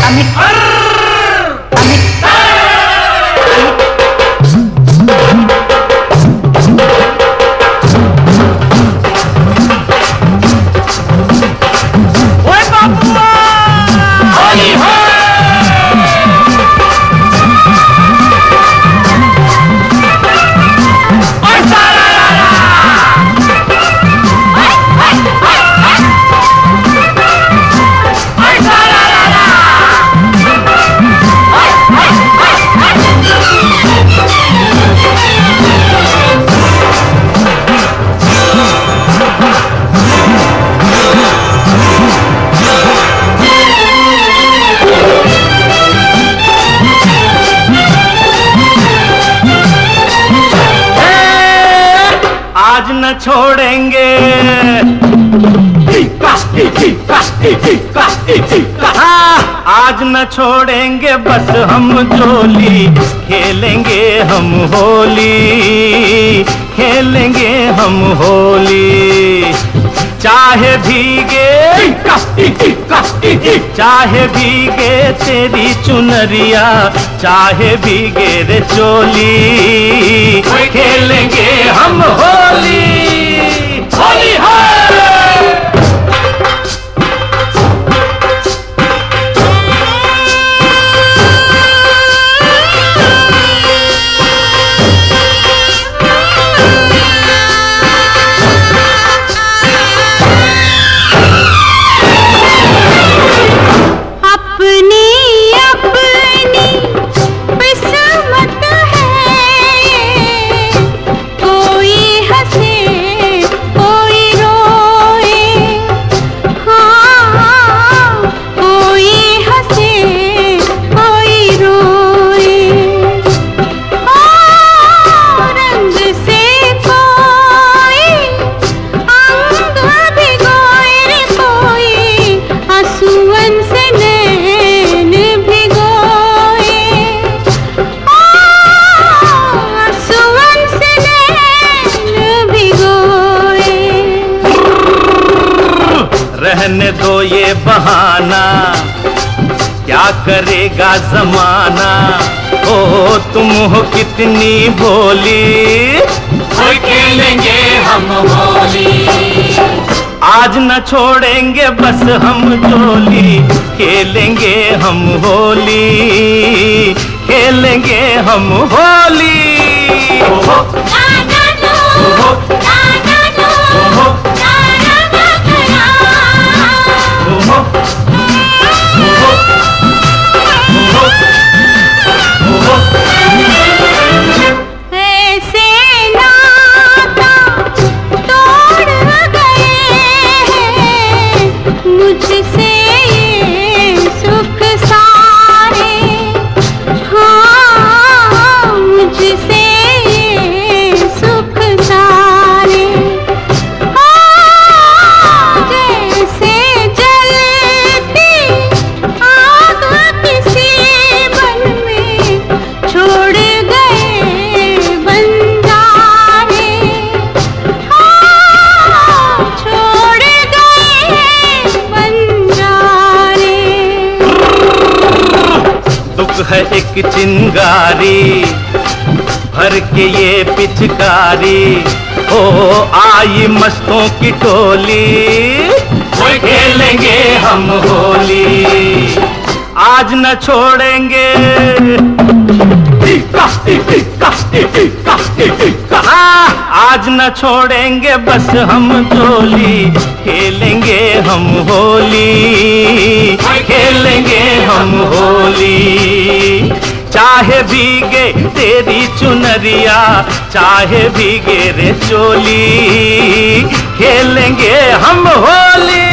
आज न छोड़ेंगे, आज न छोड़ेंगे बस हम जोली, खेलेंगे हम होली, खेलेंगे हम होली। चाहे भीगे, चाहे भीगे तेरी चुनरिया, चाहे भीगे रे चोली, खेलेंगे हम होली, होली है। रहने दो ये बहाना, क्या करेगा जमाना, ओ तुम हो कितनी भोली, खेलेंगे हम होली। आज न छोड़ेंगे बस हम जोली, खेलेंगे हम होली, खेलेंगे हम होली। है एक चिंगारी भर के ये पिचकारी, ओ आई मस्तों की टोली, खेलेंगे हम होली। आज न छोड़ेंगे, आज न छोड़ेंगे बस हम जोली, खेलेंगे हम होली, खेलेंगे हम होली। चाहे भीगे तेरी चुनरिया, चाहे भीगे रे चोली, खेलेंगे हम होली।